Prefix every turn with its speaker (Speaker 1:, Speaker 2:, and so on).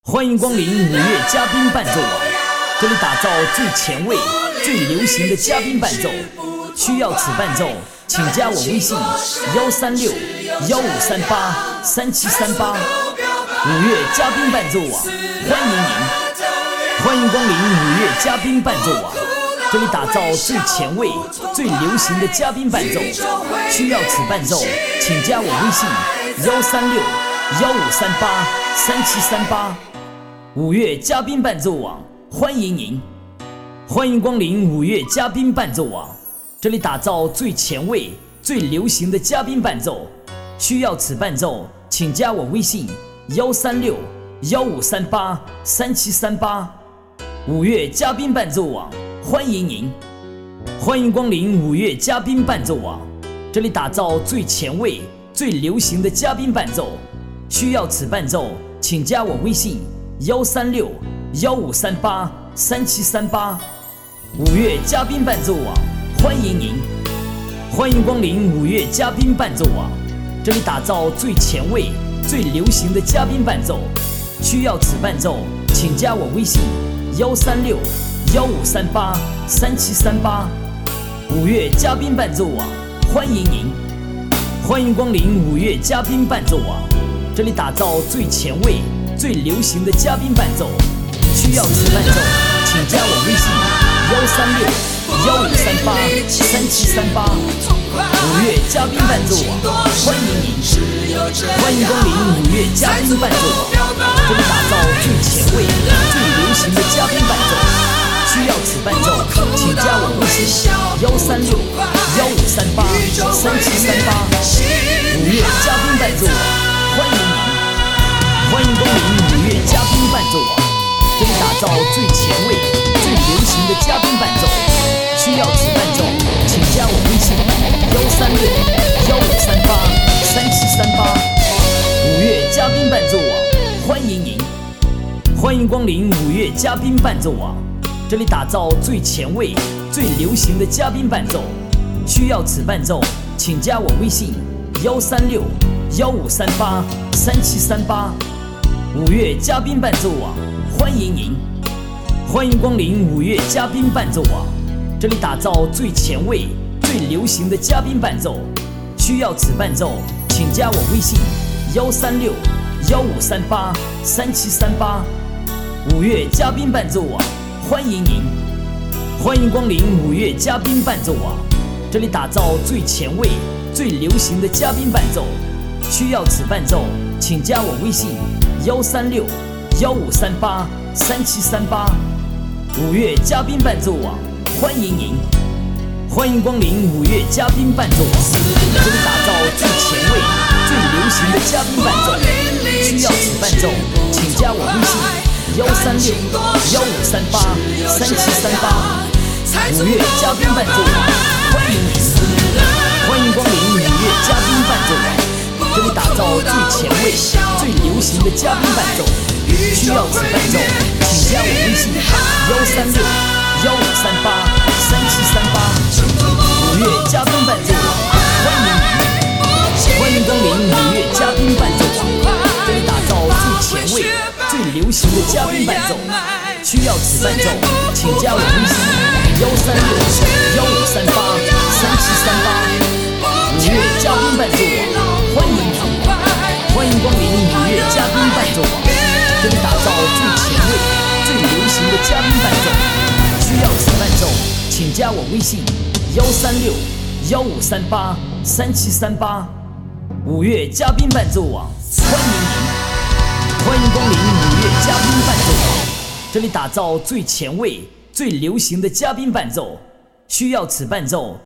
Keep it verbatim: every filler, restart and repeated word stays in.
Speaker 1: 欢迎光临五月嘉宾伴奏网，这里打造最前卫、最流行的嘉宾伴奏。需要此伴奏，请加我微信幺三六幺五三八三七三八。五月嘉宾伴奏网，欢迎您！欢迎光临五月嘉宾伴奏网，这里打造最前卫、最流行的嘉宾伴奏。需要此伴奏，请加我微信幺三六幺五三八三七三八。五月嘉宾伴奏网，欢迎您！欢迎光临五月嘉宾伴奏网，这里打造最前卫、最流行的嘉宾伴奏。需要此伴奏，请加我微信幺三六幺五三八三七三八。五月嘉宾伴奏网，欢迎您！欢迎光临五月嘉宾伴奏网，这里打造最前卫、最流行的嘉宾伴奏。需要此伴奏，请加我微信幺三六幺五三八三七三八。五月嘉宾伴奏网，欢迎您！欢迎光临五月嘉宾伴奏网，这里打造最前卫、最流行的嘉宾伴奏。需要此伴奏，请加我微信幺三六幺五三八三七三八。五月嘉宾伴奏网，欢迎您！欢迎光临五月嘉宾伴奏网，这里打造最前卫、最流行的嘉宾伴奏。需要此伴奏，请加我微信幺三六幺五三八三七三八。五月嘉宾伴奏网，欢迎您！欢迎光临五月嘉宾伴奏网，这里打造最前卫、最流行的嘉宾伴奏。需要此伴奏，请加我微信幺三六幺五三八三七三八。五月嘉宾伴奏网，欢迎您！欢迎光临五月嘉宾伴奏网，这里打造最前卫、最流行的嘉宾伴奏。需要此伴奏，请加我微信幺三六幺五三八三七三八。五月嘉宾伴奏网，欢迎您！欢迎光临五月嘉宾伴奏网，这里打造最前卫、最流行的嘉宾伴奏。需要此伴奏，请加我微信幺三六幺五三八三七三八。五月嘉宾伴奏网，欢迎您！欢迎光临五月嘉宾伴奏网，这里打造最前卫、最流行的嘉宾伴奏。需要此伴奏，请加我微信幺三六幺五三八三七三八。五月嘉宾伴奏网，欢迎您！欢迎光临五月嘉宾伴奏网，这里打造最前卫、最流行的嘉宾伴奏。需要此伴奏，请加我微信幺三六幺五三八三七三八。五月嘉宾伴奏网，欢迎您！欢迎光临五月嘉宾伴奏网，这里打造最前卫、最流行的嘉宾伴奏。需要此伴奏，请加我微信幺三六幺五三八三七三八。五月嘉宾伴奏网，欢迎您！欢迎光临五月嘉宾伴奏网，这里打造最前卫、最流行的嘉宾伴奏。需要此伴奏，请加我微信幺三六幺五三八三七三八。五月嘉宾伴奏网，欢迎您！欢迎光临五月嘉宾伴奏网，这里打造最前卫、最流行的嘉宾伴奏。需要此伴奏，请加我微信幺三六幺五三八三七三八。五月嘉宾伴奏网，欢迎您！欢迎光临五月嘉宾伴奏网，这里打造最前卫、最流行的嘉宾伴奏。需要此伴奏，请加我微信幺三六幺五三八三七三八。五月嘉宾伴奏网，欢迎您！欢迎光临五月嘉宾伴奏网，这里打造最前卫、最流行的嘉宾伴奏。需要此伴奏，